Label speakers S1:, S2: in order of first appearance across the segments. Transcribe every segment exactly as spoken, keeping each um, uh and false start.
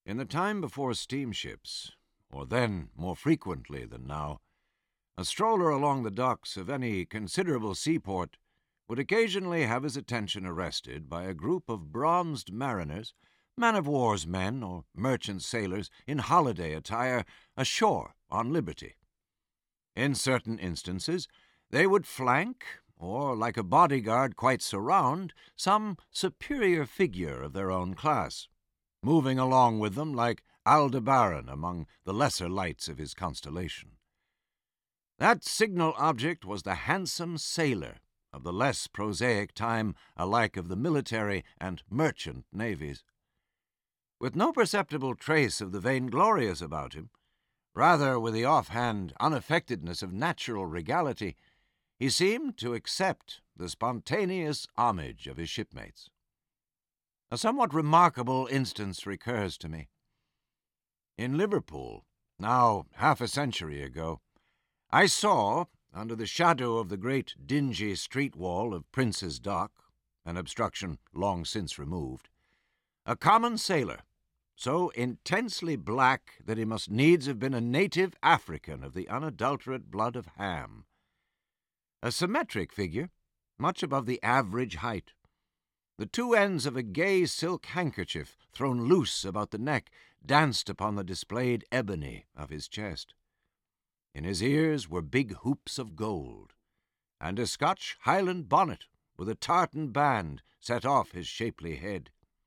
S1: In the time before steamships, or then more frequently than now, a stroller along the docks of any considerable seaport would occasionally have his attention arrested by a group of bronzed mariners, man-of-war's men or merchant sailors in holiday attire ashore on liberty. In certain instances, they would flank, or like a bodyguard quite surround, some superior figure of their own class, moving along with them like Aldebaran among the lesser lights of his constellation. That signal object was the handsome sailor of the less prosaic time alike of the military and merchant navies. With no perceptible trace of the vainglorious about him, rather with the offhand unaffectedness of natural regality, he seemed to accept the spontaneous homage of his shipmates. A somewhat remarkable instance recurs to me. In Liverpool, now half a century ago, I saw, under the shadow of the great dingy street wall of Prince's Dock, an obstruction long since removed, a common sailor, so intensely black that he must needs have been a native African of the unadulterate blood of Ham. A symmetric figure, much above the average height. The two ends of a gay silk handkerchief thrown loose about the neck danced upon the displayed ebony of his chest. In his ears were big hoops of gold, and a Scotch Highland bonnet with a tartan band set off his shapely head.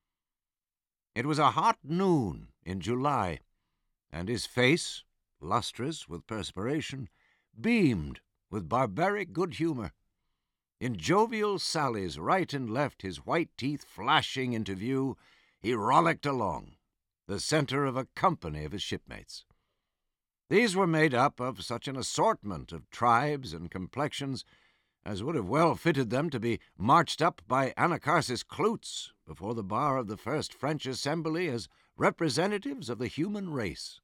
S1: It was a hot noon in July, and his face, lustrous with perspiration, beamed with barbaric good humour. In jovial sallies right and left, his white teeth flashing into view, he rollicked along, the centre of a company of his shipmates. These were made up of such an assortment of tribes and complexions as would have well fitted them to be marched up by Anacharsis Cloots before the bar of the first French assembly as representatives of the human race.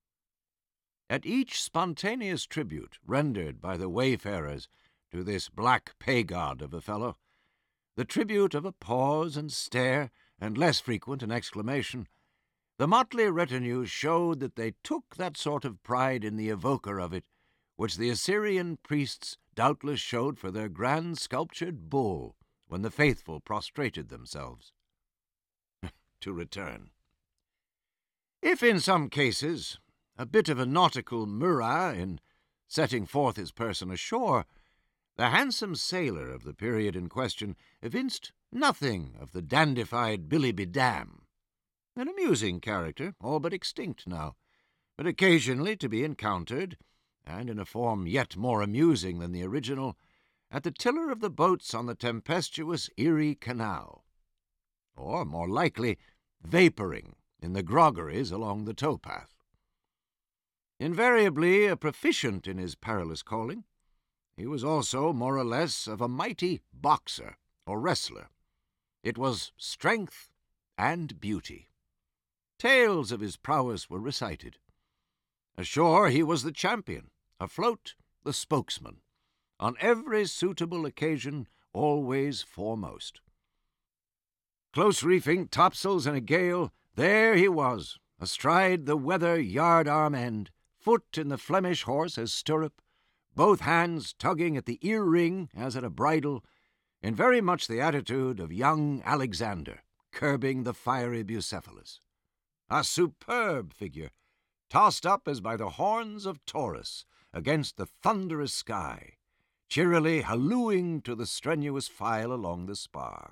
S1: At each spontaneous tribute rendered by the wayfarers to this black pay-god of a fellow, the tribute of a pause and stare, and less frequent an exclamation, the motley retinue showed that they took that sort of pride in the evoker of it which the Assyrian priests doubtless showed for their grand sculptured bull when the faithful prostrated themselves. To return. If in some cases a bit of a nautical Murat in setting forth his person ashore, the handsome sailor of the period in question evinced nothing of the dandified Billy-be-Dam, an amusing character, all but extinct now, but occasionally to be encountered, and in a form yet more amusing than the original, at the tiller of the boats on the tempestuous Erie Canal, or, more likely, vapouring in the groggeries along the towpath. Invariably a proficient in his perilous calling, he was also more or less of a mighty boxer or wrestler. It was strength and beauty. Tales of his prowess were recited. Ashore he was the champion, afloat the spokesman, on every suitable occasion always foremost. Close reefing topsails in a gale, there he was, astride the weather yard-arm end, foot in the Flemish horse as stirrup, both hands tugging at the ear-ring as at a bridle, in very much the attitude of young Alexander, curbing the fiery Bucephalus. A superb figure, tossed up as by the horns of Taurus against the thunderous sky, cheerily hallooing to the strenuous file along the spar.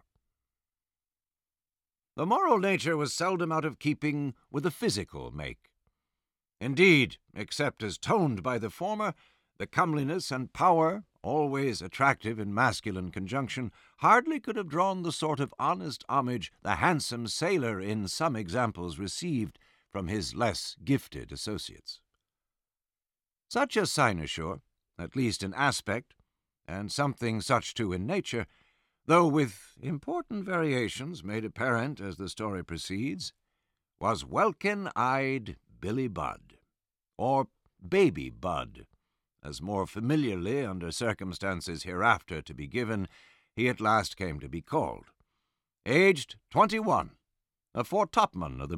S1: The moral nature was seldom out of keeping with the physical make. Indeed, except as toned by the former, the comeliness and power, always attractive in masculine conjunction, hardly could have drawn the sort of honest homage the handsome sailor in some examples received from his less gifted associates. Such a cynosure, at least in aspect, and something such too in nature, though with important variations made apparent as the story proceeds, was welkin-eyed Billy Budd, or Baby Budd, as more familiarly, under circumstances hereafter to be given, he at last came to be called. Aged twenty-one, a foretopman of the